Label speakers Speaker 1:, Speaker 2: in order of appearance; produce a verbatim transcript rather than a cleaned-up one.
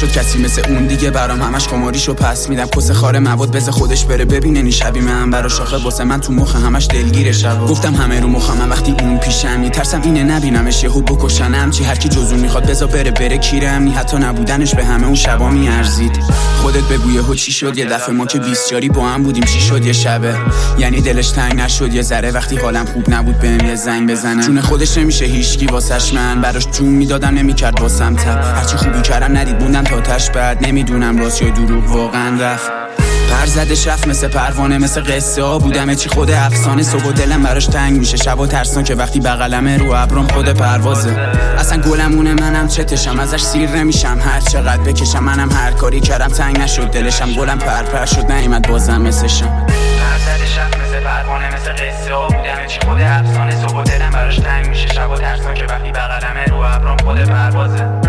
Speaker 1: نشد کسی مثل اون دیگه برام، همش خماریشو پس میدم. کس خار مواد بز خودش بره ببینه نی شبی من برا شاخه واسه من تو مخ همش دلگیر شب. گفتم همه رو مخم من وقتی اون پیشم، میترسم اینه نبینمش یهو بکشنم. چی هر کی جزون میخواد بزا بره بره کیرم نی، حتی نبودنش به همه اون شبا میارزید. خودت بگو یهو چی شد یه دفعه ما که بیست یاری با هم بودیم، چی شد یه شبه یعنی دلش تنگ نشد یه ذره وقتی حالم خوب نبود بهم یه زنگ بزنه. چون خودش نمیشه هیچکی واسش، من براش جون میدادم نمیکرد واسم تب. هرچی خوبی کردم ندید بوندم تا تاش بعد نمیدونم راست یا دروغ واقعا رفت. پر زده شف مثل پروانه مثل قصه ها بودم چی خود افسانه. صبح دلم براش تنگ میشه شبا ترسان که وقتی بغلمه رو ابرم خود پروازه. اصلا گلمونه منم چتشم ازش سیر نمیشم هر چقدر بکشم. منم هر کاری کردم تنگ نشد دلشم، گلم پر پر شد نیومد بازم مثلشم. پر زده شف مثل پروانه مثل قصه ها بودم چی خود افسانه. صبح دلم براش تنگ میشه شبا ترسان که وقتی بغلمه رو ابرم خود پروازه.